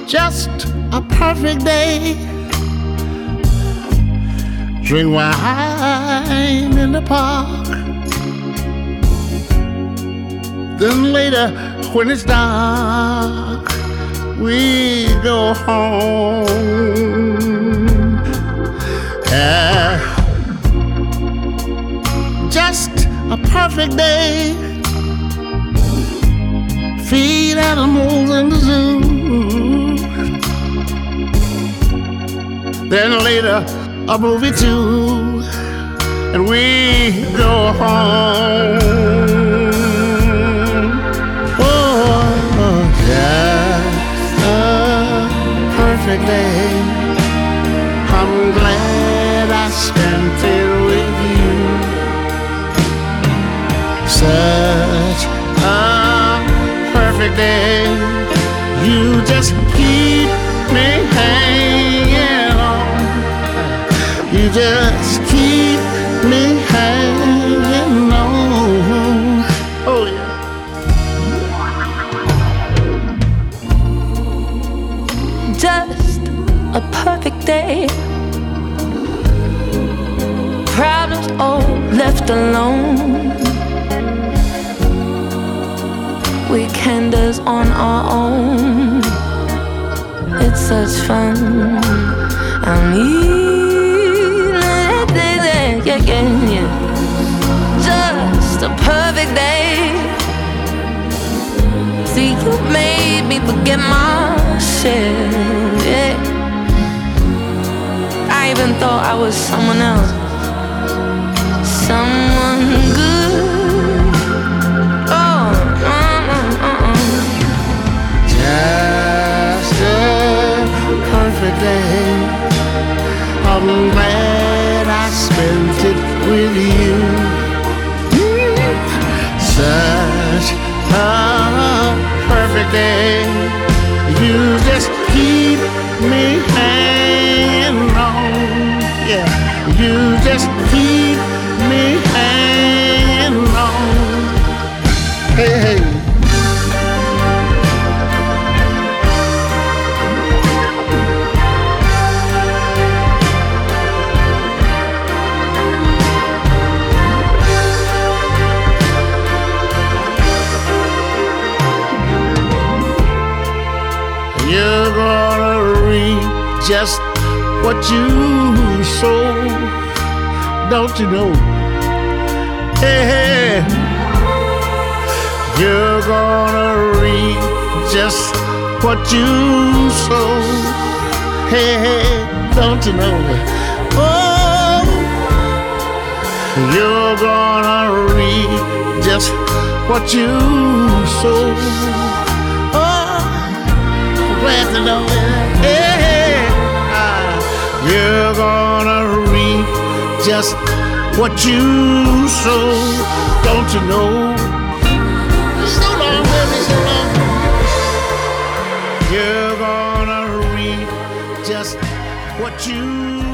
just a perfect day. Drink wine in the park. Then later, when it's dark, we go home. Just a perfect day. Feed animals in the zoo. Then later, a movie too, and we go home. Oh, just a perfect day. I'm glad I spent it with you. Such a perfect day. You just keep me hanging on. You just keep me hanging on. Oh yeah. Just a perfect day. Problems all left alone. Weekenders on our own. It's such fun. I mean, yeah. Just a perfect day. See, you made me forget my shit. Yeah. I even thought I was someone else, someone good. Just a perfect day. I'm glad I spent it with you. Such a perfect day. You just keep me hanging on. Yeah, you just keep me hanging on. Hey, hey. You're gonna reap just what you sow, don't you know? Hey, hey. You're gonna reap just what you sow. Hey, hey, don't you know? Oh, you're gonna reap just what you sow. Glad to know that. Hey, you're gonna reap just what you sow. Don't you know? So long, baby, so long. You're gonna reap just what you